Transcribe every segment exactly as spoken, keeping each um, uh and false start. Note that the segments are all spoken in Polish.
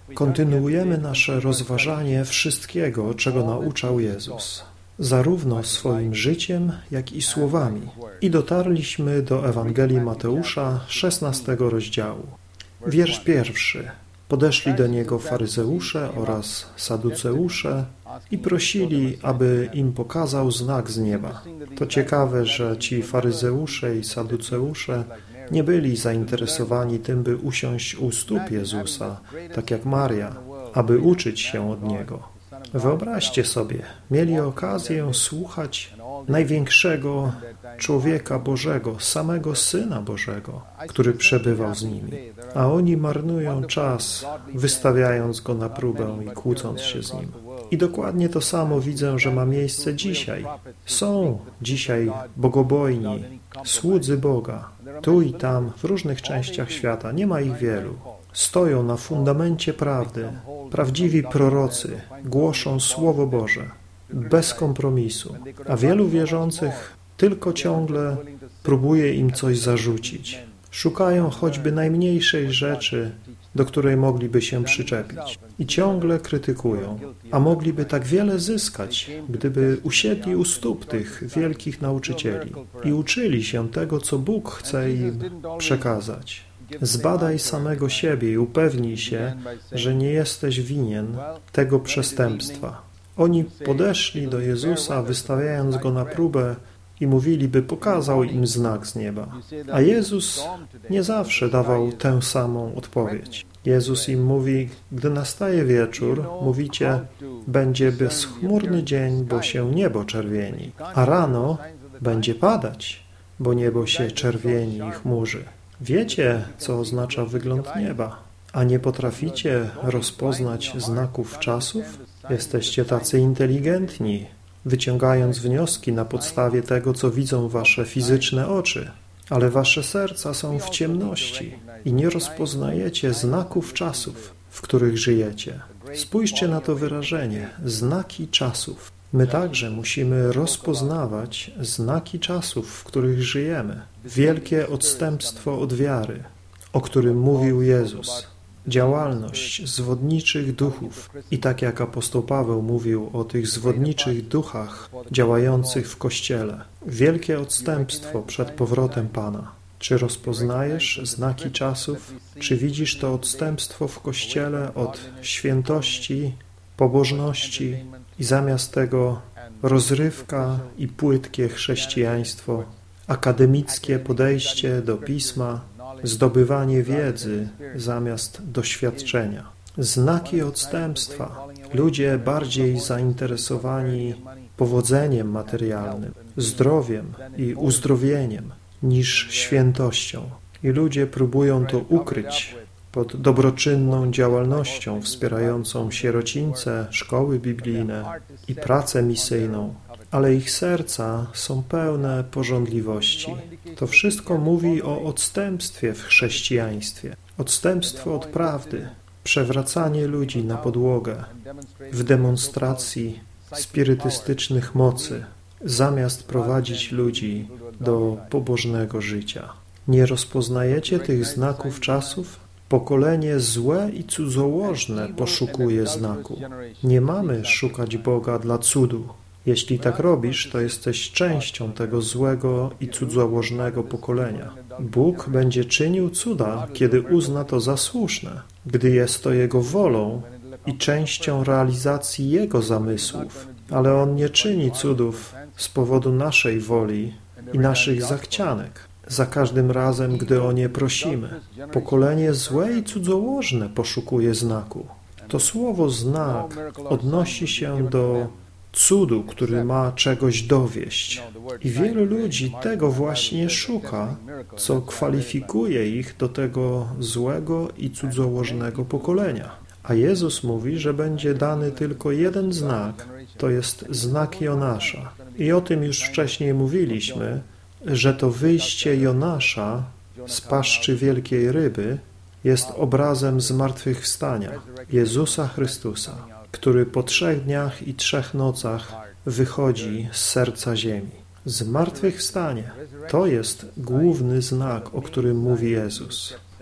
Kontynuujemy nasze rozważanie wszystkiego, czego nauczał Jezus, zarówno swoim życiem, jak i słowami. I dotarliśmy do Ewangelii Mateusza, szesnastego rozdziału. Wiersz pierwszy. Podeszli do Niego faryzeusze oraz saduceusze i prosili, aby im pokazał znak z nieba. To ciekawe, że ci faryzeusze i saduceusze nie byli zainteresowani tym, by usiąść u stóp Jezusa, tak jak Maria, aby uczyć się od Niego. Wyobraźcie sobie, mieli okazję słuchać największego człowieka Bożego, samego Syna Bożego, który przebywał z nimi. A oni marnują czas, wystawiając Go na próbę i kłócąc się z Nim. I dokładnie to samo widzę, że ma miejsce dzisiaj. Są dzisiaj bogobojni, słudzy Boga, tu i tam, w różnych częściach świata. Nie ma ich wielu. Stoją na fundamencie prawdy. Prawdziwi prorocy głoszą Słowo Boże bez kompromisu, a wielu wierzących tylko ciągle próbuje im coś zarzucić. Szukają choćby najmniejszej rzeczy, do której mogliby się przyczepić. I ciągle krytykują, a mogliby tak wiele zyskać, gdyby usiedli u stóp tych wielkich nauczycieli i uczyli się tego, co Bóg chce im przekazać. Zbadaj samego siebie i upewnij się, że nie jesteś winien tego przestępstwa. Oni podeszli do Jezusa, wystawiając Go na próbę i mówili, by pokazał im znak z nieba. A Jezus nie zawsze dawał tę samą odpowiedź. Jezus im mówi, gdy nastaje wieczór, mówicie, będzie bezchmurny dzień, bo się niebo czerwieni, a rano będzie padać, bo niebo się czerwieni i chmurzy. Wiecie, co oznacza wygląd nieba, a nie potraficie rozpoznać znaków czasów? Jesteście tacy inteligentni, wyciągając wnioski na podstawie tego, co widzą wasze fizyczne oczy, ale wasze serca są w ciemności i nie rozpoznajecie znaków czasów, w których żyjecie. Spójrzcie na to wyrażenie, znaki czasów. My także musimy rozpoznawać znaki czasów, w których żyjemy. Wielkie odstępstwo od wiary, o którym mówił Jezus. Działalność zwodniczych duchów. I tak jak apostoł Paweł mówił o tych zwodniczych duchach działających w Kościele. Wielkie odstępstwo przed powrotem Pana. Czy rozpoznajesz znaki czasów? Czy widzisz to odstępstwo w Kościele od świętości, pobożności i zamiast tego rozrywka i płytkie chrześcijaństwo, akademickie podejście do Pisma, zdobywanie wiedzy zamiast doświadczenia. Znaki odstępstwa. Ludzie bardziej zainteresowani powodzeniem materialnym, zdrowiem i uzdrowieniem niż świętością. I ludzie próbują to ukryć pod dobroczynną działalnością wspierającą sierocińce, szkoły biblijne i pracę misyjną, ale ich serca są pełne pożądliwości. To wszystko mówi o odstępstwie w chrześcijaństwie. Odstępstwo od prawdy, przewracanie ludzi na podłogę w demonstracji spirytystycznych mocy, zamiast prowadzić ludzi do pobożnego życia. Nie rozpoznajecie tych znaków czasów? Pokolenie złe i cudzołożne poszukuje znaku. Nie mamy szukać Boga dla cudu. Jeśli tak robisz, to jesteś częścią tego złego i cudzołożnego pokolenia. Bóg będzie czynił cuda, kiedy uzna to za słuszne, gdy jest to Jego wolą i częścią realizacji Jego zamysłów. Ale On nie czyni cudów z powodu naszej woli i naszych zachcianek. Za każdym razem, gdy o nie prosimy. Pokolenie złe i cudzołożne poszukuje znaku. To słowo znak odnosi się do cudu, który ma czegoś dowieść. I wielu ludzi tego właśnie szuka, co kwalifikuje ich do tego złego i cudzołożnego pokolenia. A Jezus mówi, że będzie dany tylko jeden znak, to jest znak Jonasza. I o tym już wcześniej mówiliśmy, że to wyjście Jonasza z paszczy wielkiej ryby jest obrazem zmartwychwstania Jezusa Chrystusa, który po trzech dniach i trzech nocach wychodzi z serca ziemi. Zmartwychwstanie to jest główny znak, o którym mówi Jezus.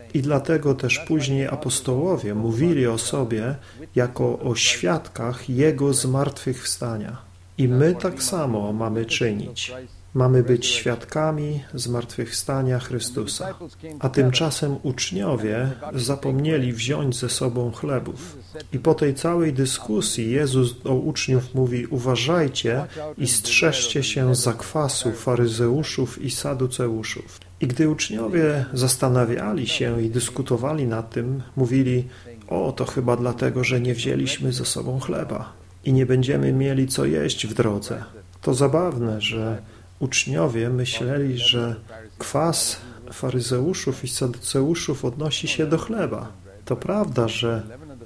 I dlatego też później apostołowie mówili o sobie jako o świadkach Jego zmartwychwstania. I my tak samo mamy czynić. Mamy być świadkami zmartwychwstania Chrystusa. A tymczasem uczniowie zapomnieli wziąć ze sobą chlebów. I po tej całej dyskusji Jezus do uczniów mówi: uważajcie i strzeżcie się zakwasu faryzeuszów i saduceuszów. I gdy uczniowie zastanawiali się i dyskutowali nad tym, mówili: o, to chyba dlatego, że nie wzięliśmy ze sobą chleba i nie będziemy mieli co jeść w drodze. To zabawne, że uczniowie myśleli, że kwas faryzeuszów i saduceuszów odnosi się do chleba. To prawda, że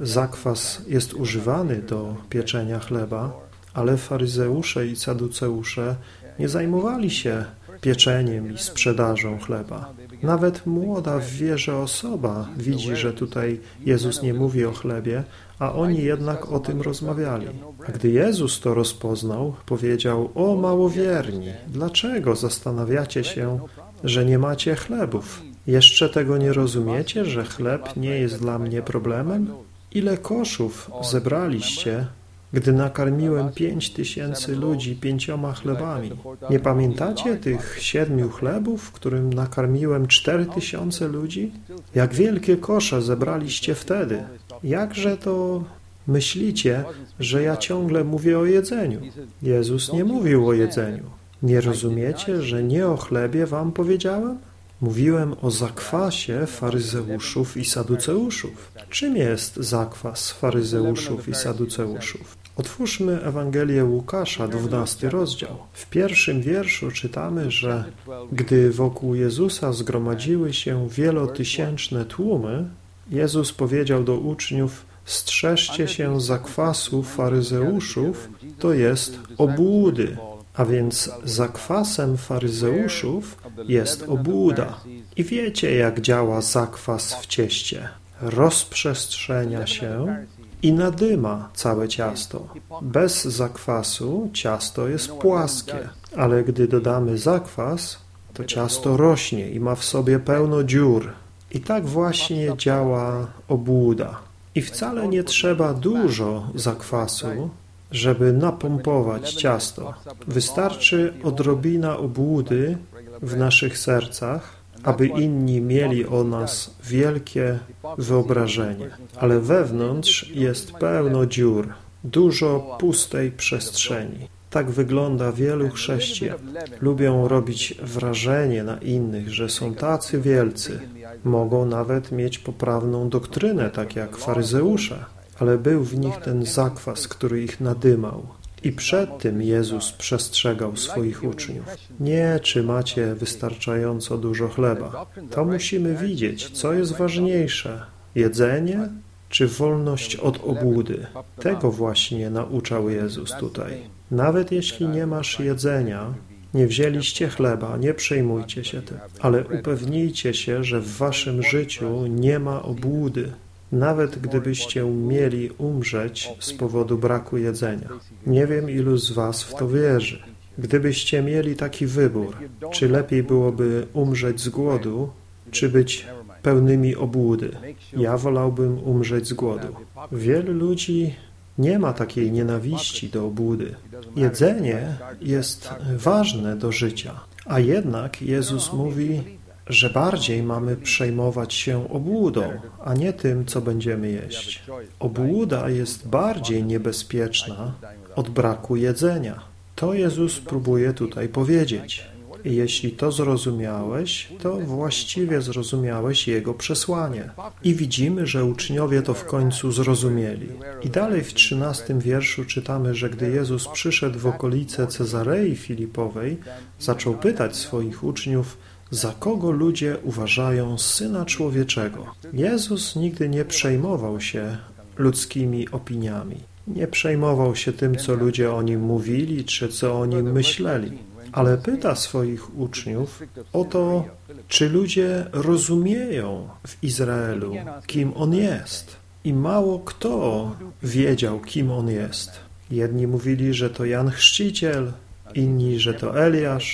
zakwas jest używany do pieczenia chleba, ale faryzeusze i saduceusze nie zajmowali się pieczeniem i sprzedażą chleba. Nawet młoda w wierze osoba widzi, że tutaj Jezus nie mówi o chlebie, a oni jednak o tym rozmawiali. A gdy Jezus to rozpoznał, powiedział: o małowierni, dlaczego zastanawiacie się, że nie macie chlebów? Jeszcze tego nie rozumiecie, że chleb nie jest dla mnie problemem? Ile koszów zebraliście, gdy nakarmiłem pięć tysięcy ludzi pięcioma chlebami? Nie pamiętacie tych siedmiu chlebów, którym nakarmiłem cztery tysiące ludzi? Jak wielkie kosze zebraliście wtedy? Jakże to myślicie, że ja ciągle mówię o jedzeniu? Jezus nie mówił o jedzeniu. Nie rozumiecie, że nie o chlebie wam powiedziałem? Mówiłem o zakwasie faryzeuszów i saduceuszów. Czym jest zakwas faryzeuszów i saduceuszów? Otwórzmy Ewangelię Łukasza, dwunasty rozdział. W pierwszym wierszu czytamy, że gdy wokół Jezusa zgromadziły się wielotysięczne tłumy, Jezus powiedział do uczniów: strzeżcie się zakwasu faryzeuszów, to jest obłudy. A więc zakwasem faryzeuszów jest obłuda. I wiecie, jak działa zakwas w cieście. Rozprzestrzenia się i nadyma całe ciasto. Bez zakwasu ciasto jest płaskie, ale gdy dodamy zakwas, to ciasto rośnie i ma w sobie pełno dziur. I tak właśnie działa obłuda. I wcale nie trzeba dużo zakwasu, żeby napompować ciasto. Wystarczy odrobina obłudy w naszych sercach, aby inni mieli o nas wielkie wyobrażenie. Ale wewnątrz jest pełno dziur, dużo pustej przestrzeni. Tak wygląda wielu chrześcijan. Lubią robić wrażenie na innych, że są tacy wielcy. Mogą nawet mieć poprawną doktrynę, tak jak faryzeusze, ale był w nich ten zakwas, który ich nadymał. I przed tym Jezus przestrzegał swoich uczniów. Nie, czy macie wystarczająco dużo chleba. To musimy widzieć, co jest ważniejsze. Jedzenie czy wolność od obłudy. Tego właśnie nauczał Jezus tutaj. Nawet jeśli nie masz jedzenia, nie wzięliście chleba, nie przejmujcie się tym, ale upewnijcie się, że w waszym życiu nie ma obłudy. Nawet gdybyście mieli umrzeć z powodu braku jedzenia. Nie wiem, ilu z was w to wierzy. Gdybyście mieli taki wybór, czy lepiej byłoby umrzeć z głodu, czy być pełnymi obłudy. Ja wolałbym umrzeć z głodu. Wielu ludzi nie ma takiej nienawiści do obłudy. Jedzenie jest ważne do życia, a jednak Jezus mówi, że bardziej mamy przejmować się obłudą, a nie tym, co będziemy jeść. Obłuda jest bardziej niebezpieczna od braku jedzenia. To Jezus próbuje tutaj powiedzieć. I jeśli to zrozumiałeś, to właściwie zrozumiałeś Jego przesłanie. I widzimy, że uczniowie to w końcu zrozumieli. I dalej w trzynastym wierszu czytamy, że gdy Jezus przyszedł w okolice Cezarei Filipowej, zaczął pytać swoich uczniów, za kogo ludzie uważają Syna Człowieczego. Jezus nigdy nie przejmował się ludzkimi opiniami. Nie przejmował się tym, co ludzie o Nim mówili, czy co o Nim myśleli. Ale pyta swoich uczniów o to, czy ludzie rozumieją w Izraelu, kim On jest. I mało kto wiedział, kim On jest. Jedni mówili, że to Jan Chrzciciel, inni, że to Eliasz,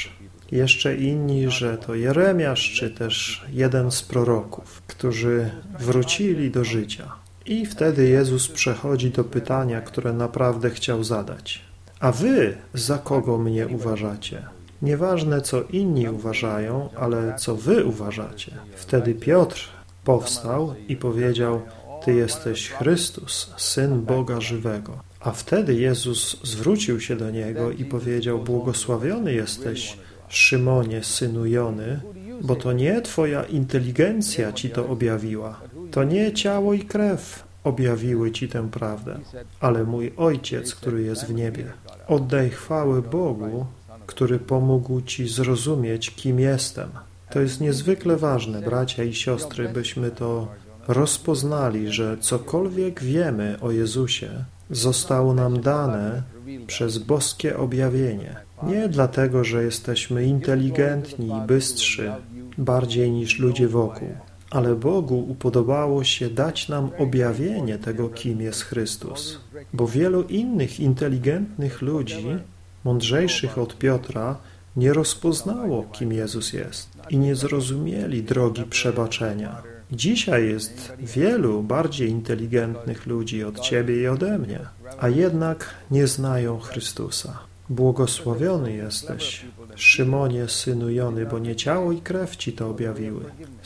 Jeszcze inni, że to Jeremiasz, czy też jeden z proroków, którzy wrócili do życia. I wtedy Jezus przechodzi do pytania, które naprawdę chciał zadać. A wy za kogo mnie uważacie? Nieważne, co inni uważają, ale co wy uważacie. Wtedy Piotr powstał i powiedział: Ty jesteś Chrystus, Syn Boga żywego. A wtedy Jezus zwrócił się do niego i powiedział: Błogosławiony jesteś, Szymonie, synu Jony, bo to nie twoja inteligencja ci to objawiła, to nie ciało i krew objawiły ci tę prawdę, ale mój Ojciec, który jest w niebie. Oddaj chwałę Bogu, który pomógł ci zrozumieć, kim jestem. To jest niezwykle ważne, bracia i siostry, byśmy to rozpoznali, że cokolwiek wiemy o Jezusie, zostało nam dane przez boskie objawienie. Nie dlatego, że jesteśmy inteligentni i bystrzy, bardziej niż ludzie wokół, ale Bogu upodobało się dać nam objawienie tego, kim jest Chrystus. Bo wielu innych inteligentnych ludzi, mądrzejszych od Piotra, nie rozpoznało, kim Jezus jest i nie zrozumieli drogi przebaczenia. Dzisiaj jest wielu bardziej inteligentnych ludzi od ciebie i ode mnie, a jednak nie znają Chrystusa. Błogosławiony jesteś, Szymonie, synu Jony, bo nie ciało i krew ci to objawiły.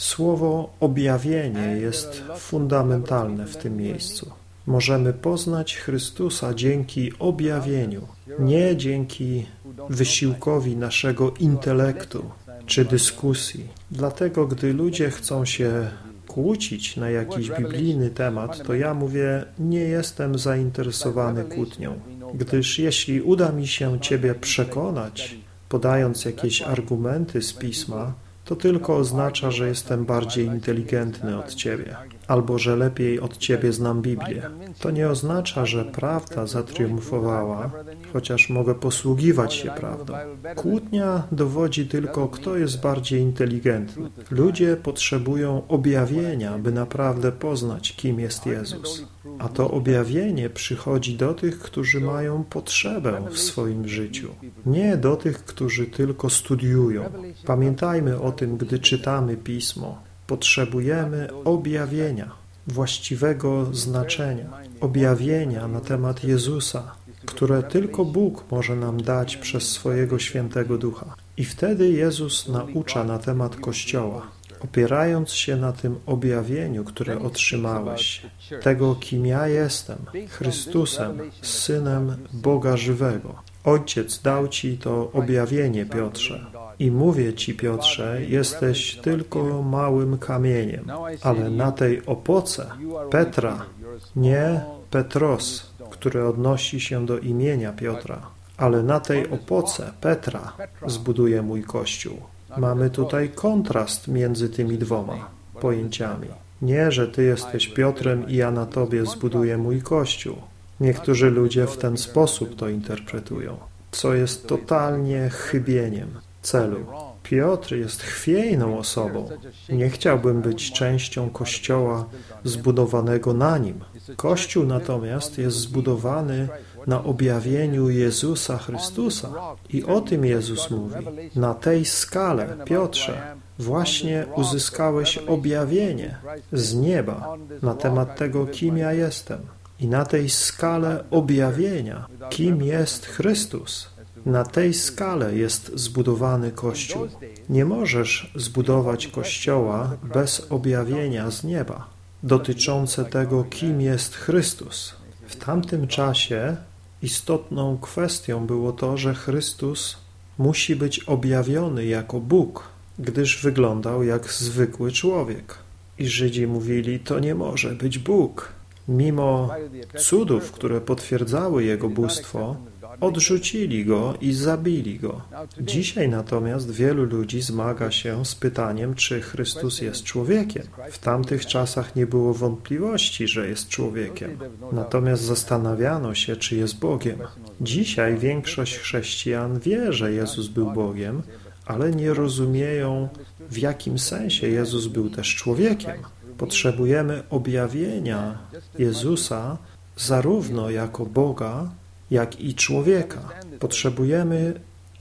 Słowo objawienie jest fundamentalne w tym miejscu. Możemy poznać Chrystusa dzięki objawieniu, nie dzięki wysiłkowi naszego intelektu czy dyskusji. Dlatego, gdy ludzie chcą się kłócić na jakiś biblijny temat, to ja mówię, nie jestem zainteresowany kłótnią, gdyż jeśli uda mi się Ciebie przekonać, podając jakieś argumenty z Pisma, to tylko oznacza, że jestem bardziej inteligentny od Ciebie, albo że lepiej od Ciebie znam Biblię. To nie oznacza, że prawda zatriumfowała, chociaż mogę posługiwać się prawdą. Kłótnia dowodzi tylko, kto jest bardziej inteligentny. Ludzie potrzebują objawienia, by naprawdę poznać, kim jest Jezus. A to objawienie przychodzi do tych, którzy mają potrzebę w swoim życiu. Nie do tych, którzy tylko studiują. Pamiętajmy o tym, gdy czytamy Pismo. Potrzebujemy objawienia, właściwego znaczenia, objawienia na temat Jezusa, które tylko Bóg może nam dać przez swojego Świętego Ducha. I wtedy Jezus naucza na temat Kościoła, opierając się na tym objawieniu, które otrzymałeś, tego, kim ja jestem, Chrystusem, Synem Boga żywego. Ojciec dał Ci to objawienie, Piotrze. I mówię Ci, Piotrze, jesteś tylko małym kamieniem, ale na tej opoce Petra, nie Petros, który odnosi się do imienia Piotra, ale na tej opoce Petra zbuduję mój Kościół. Mamy tutaj kontrast między tymi dwoma pojęciami. Nie, że Ty jesteś Piotrem i ja na Tobie zbuduję mój Kościół. Niektórzy ludzie w ten sposób to interpretują, co jest totalnie chybieniem celu. Piotr jest chwiejną osobą. Nie chciałbym być częścią Kościoła zbudowanego na nim. Kościół natomiast jest zbudowany na objawieniu Jezusa Chrystusa. I o tym Jezus mówi. Na tej skale, Piotrze, właśnie uzyskałeś objawienie z nieba na temat tego, kim ja jestem. I na tej skale objawienia, kim jest Chrystus, na tej skale jest zbudowany Kościół. Nie możesz zbudować Kościoła bez objawienia z nieba, dotyczące tego, kim jest Chrystus. W tamtym czasie istotną kwestią było to, że Chrystus musi być objawiony jako Bóg, gdyż wyglądał jak zwykły człowiek. I Żydzi mówili, to nie może być Bóg. Mimo cudów, które potwierdzały Jego bóstwo, odrzucili Go i zabili Go. Dzisiaj natomiast wielu ludzi zmaga się z pytaniem, czy Chrystus jest człowiekiem. W tamtych czasach nie było wątpliwości, że jest człowiekiem. Natomiast zastanawiano się, czy jest Bogiem. Dzisiaj większość chrześcijan wie, że Jezus był Bogiem, ale nie rozumieją, w jakim sensie Jezus był też człowiekiem. Potrzebujemy objawienia Jezusa zarówno jako Boga, jak i człowieka. Potrzebujemy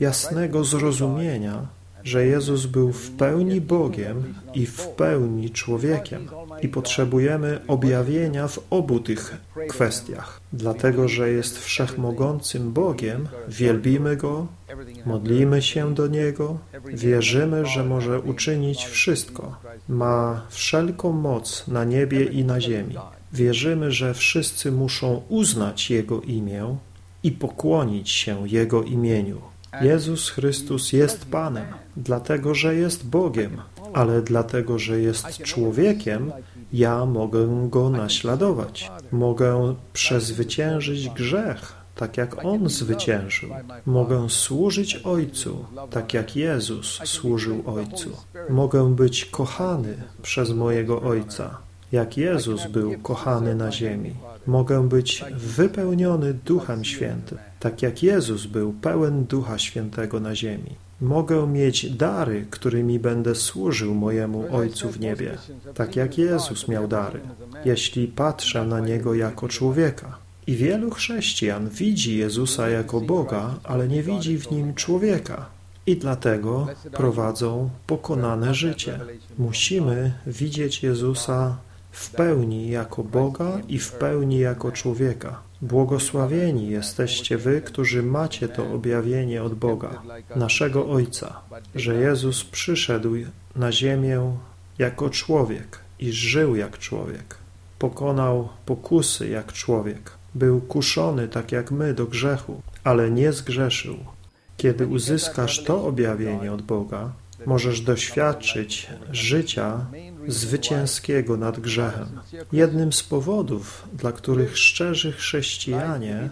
jasnego zrozumienia, że Jezus był w pełni Bogiem i w pełni człowiekiem. I potrzebujemy objawienia w obu tych kwestiach. Dlatego, że jest wszechmogącym Bogiem, wielbimy Go, modlimy się do Niego, wierzymy, że może uczynić wszystko. Ma wszelką moc na niebie i na ziemi. Wierzymy, że wszyscy muszą uznać Jego imię i pokłonić się Jego imieniu. Jezus Chrystus jest Panem, dlatego, że jest Bogiem, ale dlatego, że jest człowiekiem, ja mogę Go naśladować. Mogę przezwyciężyć grzech, tak jak On zwyciężył. Mogę służyć Ojcu, tak jak Jezus służył Ojcu. Mogę być kochany przez mojego Ojca, jak Jezus był kochany na ziemi. Mogę być wypełniony Duchem Świętym, tak jak Jezus był pełen Ducha Świętego na ziemi. Mogę mieć dary, którymi będę służył mojemu Ojcu w niebie, tak jak Jezus miał dary, jeśli patrzę na Niego jako człowieka. I wielu chrześcijan widzi Jezusa jako Boga, ale nie widzi w Nim człowieka. I dlatego prowadzą pokonane życie. Musimy widzieć Jezusa w pełni jako Boga i w pełni jako człowieka. Błogosławieni jesteście wy, którzy macie to objawienie od Boga, naszego Ojca, że Jezus przyszedł na ziemię jako człowiek i żył jak człowiek. Pokonał pokusy jak człowiek. Był kuszony tak jak my do grzechu, ale nie zgrzeszył. Kiedy uzyskasz to objawienie od Boga, możesz doświadczyć życia zwycięskiego nad grzechem. Jednym z powodów, dla których szczerzy chrześcijanie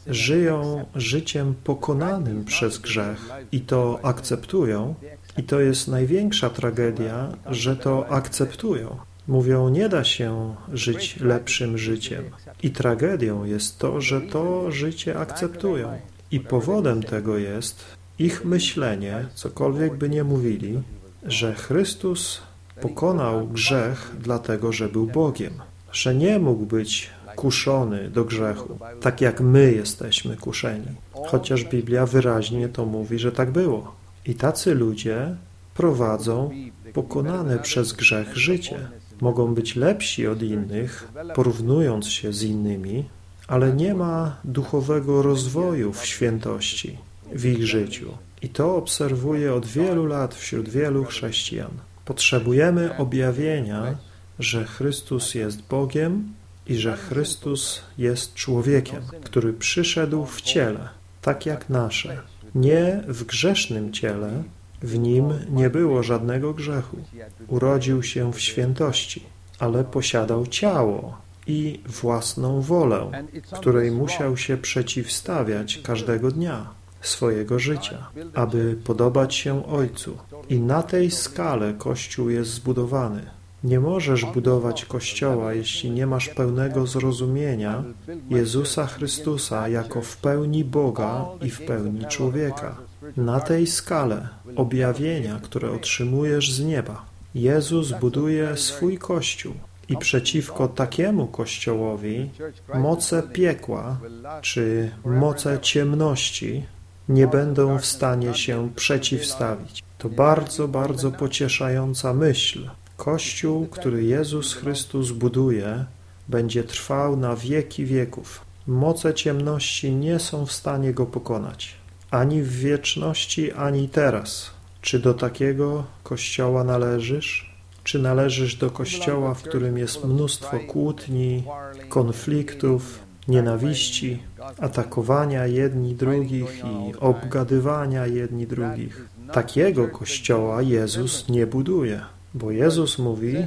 żyją życiem pokonanym przez grzech i to akceptują, i to jest największa tragedia, że to akceptują. Mówią, nie da się żyć lepszym życiem. I tragedią jest to, że to życie akceptują. I powodem tego jest ich myślenie, cokolwiek by nie mówili, że Chrystus pokonał grzech dlatego, że był Bogiem, że nie mógł być kuszony do grzechu, tak jak my jesteśmy kuszeni, chociaż Biblia wyraźnie to mówi, że tak było. I tacy ludzie prowadzą pokonane przez grzech życie. Mogą być lepsi od innych, porównując się z innymi, ale nie ma duchowego rozwoju w świętości w ich życiu. I to obserwuję od wielu lat wśród wielu chrześcijan. Potrzebujemy objawienia, że Chrystus jest Bogiem i że Chrystus jest człowiekiem, który przyszedł w ciele, tak jak nasze. Nie w grzesznym ciele, w nim nie było żadnego grzechu. Urodził się w świętości, ale posiadał ciało i własną wolę, której musiał się przeciwstawiać każdego dnia swojego życia, aby podobać się Ojcu. I na tej skale Kościół jest zbudowany. Nie możesz budować Kościoła, jeśli nie masz pełnego zrozumienia Jezusa Chrystusa jako w pełni Boga i w pełni człowieka. Na tej skale objawienia, które otrzymujesz z nieba, Jezus buduje swój Kościół. I przeciwko takiemu Kościołowi moce piekła czy moce ciemności nie będą w stanie się przeciwstawić. To bardzo, bardzo pocieszająca myśl. Kościół, który Jezus Chrystus buduje, będzie trwał na wieki wieków. Moce ciemności nie są w stanie go pokonać. Ani w wieczności, ani teraz. Czy do takiego Kościoła należysz? Czy należysz do Kościoła, w którym jest mnóstwo kłótni, konfliktów, nienawiści, atakowania jedni drugich i obgadywania jedni drugich? Takiego Kościoła Jezus nie buduje, bo Jezus mówi,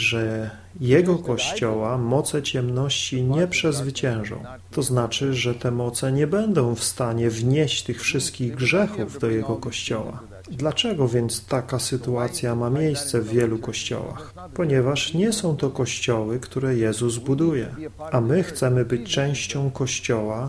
że Jego Kościoła moce ciemności nie przezwyciężą. To znaczy, że te moce nie będą w stanie wnieść tych wszystkich grzechów do Jego Kościoła. Dlaczego więc taka sytuacja ma miejsce w wielu kościołach? Ponieważ nie są to kościoły, które Jezus buduje, a my chcemy być częścią Kościoła,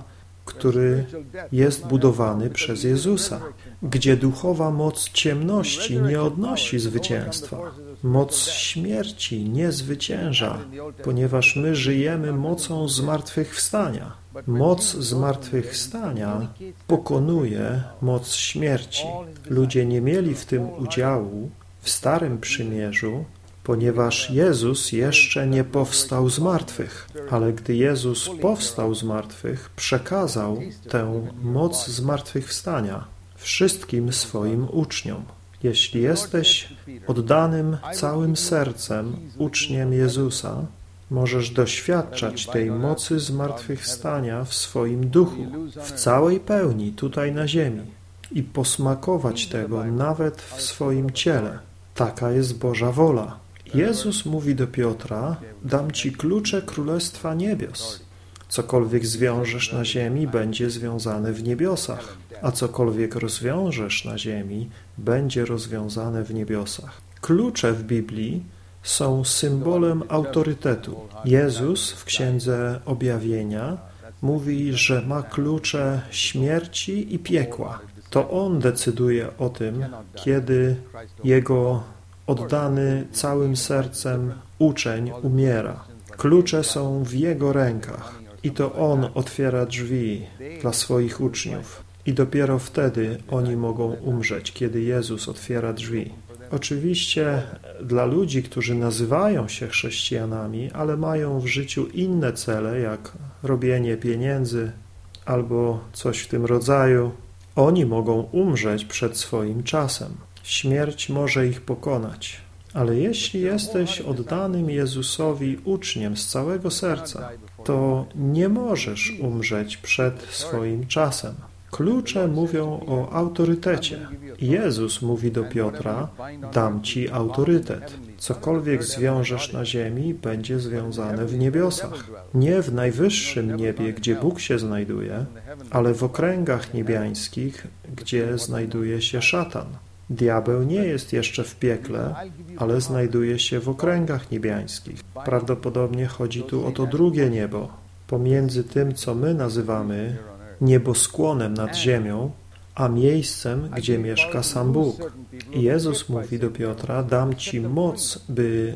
który jest budowany przez Jezusa, gdzie duchowa moc ciemności nie odnosi zwycięstwa. Moc śmierci nie zwycięża, ponieważ my żyjemy mocą zmartwychwstania. Moc zmartwychwstania pokonuje moc śmierci. Ludzie nie mieli w tym udziału w Starym Przymierzu, ponieważ Jezus jeszcze nie powstał z martwych. Ale gdy Jezus powstał z martwych, przekazał tę moc zmartwychwstania wszystkim swoim uczniom. Jeśli jesteś oddanym całym sercem uczniem Jezusa, możesz doświadczać tej mocy zmartwychwstania w swoim duchu, w całej pełni tutaj na ziemi i posmakować tego nawet w swoim ciele. Taka jest Boża wola. Jezus mówi do Piotra: dam Ci klucze Królestwa Niebios. Cokolwiek zwiążesz na ziemi, będzie związane w niebiosach, a cokolwiek rozwiążesz na ziemi, będzie rozwiązane w niebiosach. Klucze w Biblii są symbolem autorytetu. Jezus w Księdze Objawienia mówi, że ma klucze śmierci i piekła. To On decyduje o tym, kiedy Jego oddany całym sercem uczeń umiera. Klucze są w Jego rękach i to On otwiera drzwi dla swoich uczniów. I dopiero wtedy oni mogą umrzeć, kiedy Jezus otwiera drzwi. Oczywiście dla ludzi, którzy nazywają się chrześcijanami, ale mają w życiu inne cele, jak robienie pieniędzy albo coś w tym rodzaju, oni mogą umrzeć przed swoim czasem. Śmierć może ich pokonać. Ale jeśli jesteś oddanym Jezusowi uczniem z całego serca, to nie możesz umrzeć przed swoim czasem. Klucze mówią o autorytecie. Jezus mówi do Piotra: dam Ci autorytet. Cokolwiek zwiążesz na ziemi, będzie związane w niebiosach. Nie w najwyższym niebie, gdzie Bóg się znajduje, ale w okręgach niebiańskich, gdzie znajduje się szatan. Diabeł nie jest jeszcze w piekle, ale znajduje się w okręgach niebiańskich. Prawdopodobnie chodzi tu o to drugie niebo, pomiędzy tym, co my nazywamy nieboskłonem nad ziemią, a miejscem, gdzie mieszka sam Bóg. I Jezus mówi do Piotra: dam Ci moc, by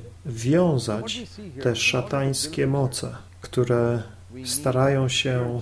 wiązać te szatańskie moce, które starają się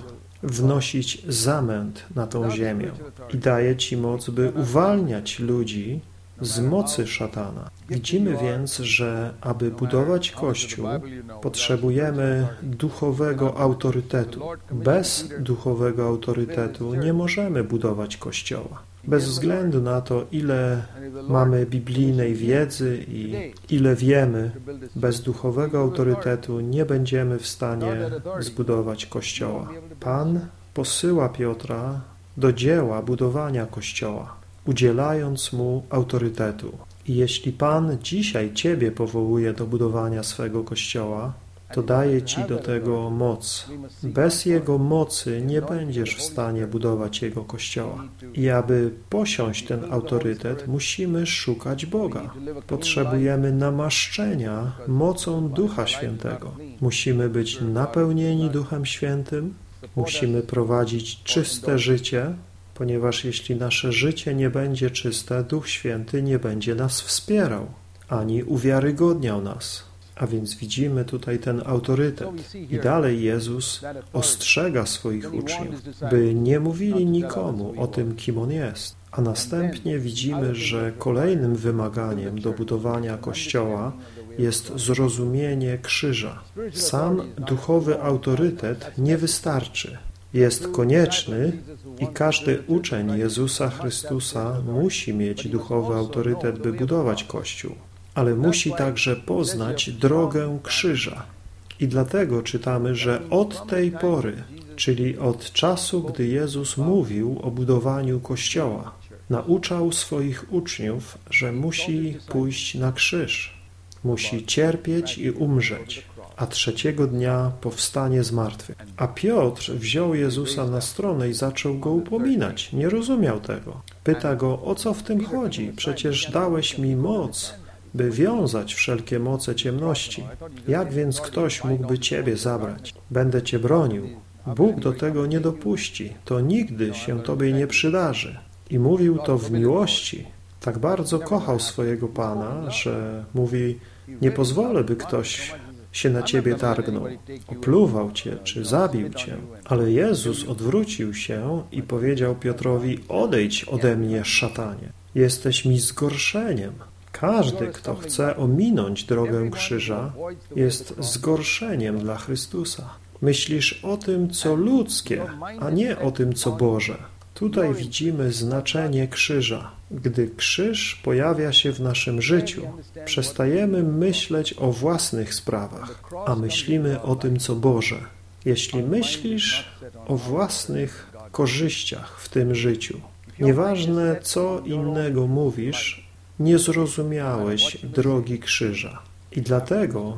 wnosić zamęt na tą ziemię. I daje Ci moc, by uwalniać ludzi z mocy szatana. Widzimy więc, że aby budować Kościół, potrzebujemy duchowego autorytetu. Bez duchowego autorytetu nie możemy budować Kościoła. Bez względu na to, ile mamy biblijnej wiedzy i ile wiemy, bez duchowego autorytetu nie będziemy w stanie zbudować Kościoła. Pan posyła Piotra do dzieła budowania Kościoła, udzielając mu autorytetu. I jeśli Pan dzisiaj Ciebie powołuje do budowania swego Kościoła, to daje Ci do tego moc. Bez Jego mocy nie będziesz w stanie budować Jego Kościoła. I aby posiąść ten autorytet, musimy szukać Boga. Potrzebujemy namaszczenia mocą Ducha Świętego. Musimy być napełnieni Duchem Świętym, musimy prowadzić czyste życie, ponieważ jeśli nasze życie nie będzie czyste, Duch Święty nie będzie nas wspierał, ani uwiarygodniał nas. A więc widzimy tutaj ten autorytet. I dalej Jezus ostrzega swoich uczniów, by nie mówili nikomu o tym, kim On jest. A następnie widzimy, że kolejnym wymaganiem do budowania Kościoła jest zrozumienie krzyża. Sam duchowy autorytet nie wystarczy. Jest konieczny i każdy uczeń Jezusa Chrystusa musi mieć duchowy autorytet, by budować Kościół. Ale musi także poznać drogę krzyża. I dlatego czytamy, że od tej pory, czyli od czasu, gdy Jezus mówił o budowaniu Kościoła, nauczał swoich uczniów, że musi pójść na krzyż, musi cierpieć i umrzeć, a trzeciego dnia powstanie z martwych. A Piotr wziął Jezusa na stronę i zaczął go upominać. Nie rozumiał tego. Pyta go: o co w tym chodzi? Przecież dałeś mi moc, by wiązać wszelkie moce ciemności. Jak więc ktoś mógłby Ciebie zabrać? Będę Cię bronił. Bóg do tego nie dopuści, to nigdy się Tobie nie przydarzy. I mówił to w miłości. Tak bardzo kochał swojego Pana, że mówi, nie pozwolę, by ktoś się na Ciebie targnął, opluwał Cię czy zabił Cię. Ale Jezus odwrócił się i powiedział Piotrowi, odejdź ode mnie, szatanie. Jesteś mi zgorszeniem. Każdy, kto chce ominąć drogę krzyża, jest zgorszeniem dla Chrystusa. Myślisz o tym, co ludzkie, a nie o tym, co Boże. Tutaj widzimy znaczenie krzyża. Gdy krzyż pojawia się w naszym życiu, przestajemy myśleć o własnych sprawach, a myślimy o tym, co Boże. Jeśli myślisz o własnych korzyściach w tym życiu, nieważne co innego mówisz, nie zrozumiałeś drogi krzyża. I dlatego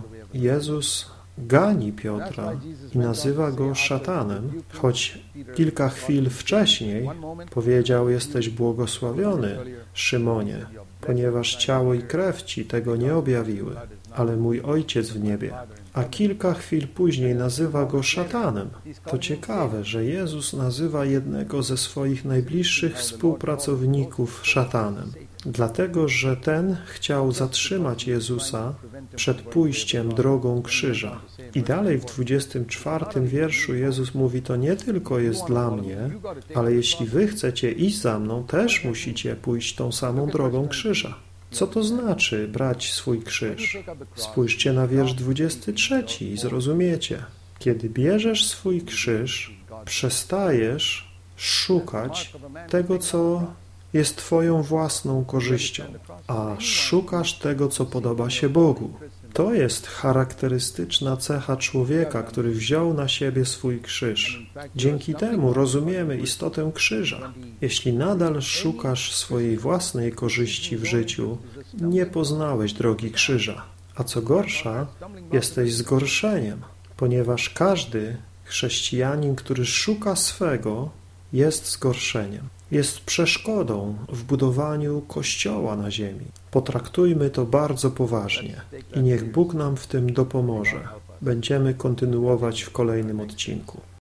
Jezus gani Piotra i nazywa go szatanem, choć kilka chwil wcześniej powiedział, jesteś błogosławiony, Szymonie, ponieważ ciało i krew ci tego nie objawiły, ale mój Ojciec w niebie. A kilka chwil później nazywa go szatanem. To ciekawe, że Jezus nazywa jednego ze swoich najbliższych współpracowników szatanem, dlatego że ten chciał zatrzymać Jezusa przed pójściem drogą krzyża. I dalej w dwudziestym czwartym wierszu Jezus mówi, to nie tylko jest dla mnie, ale jeśli wy chcecie iść za mną, też musicie pójść tą samą drogą krzyża. Co to znaczy brać swój krzyż? Spójrzcie na wiersz dwudziesty trzeci i zrozumiecie. Kiedy bierzesz swój krzyż, przestajesz szukać tego, co jest Twoją własną korzyścią, a szukasz tego, co podoba się Bogu. To jest charakterystyczna cecha człowieka, który wziął na siebie swój krzyż. Dzięki temu rozumiemy istotę krzyża. Jeśli nadal szukasz swojej własnej korzyści w życiu, nie poznałeś drogi krzyża. A co gorsza, jesteś zgorszeniem, ponieważ każdy chrześcijanin, który szuka swego, jest zgorszeniem. Jest przeszkodą w budowaniu Kościoła na ziemi. Potraktujmy to bardzo poważnie i niech Bóg nam w tym dopomoże. Będziemy kontynuować w kolejnym odcinku.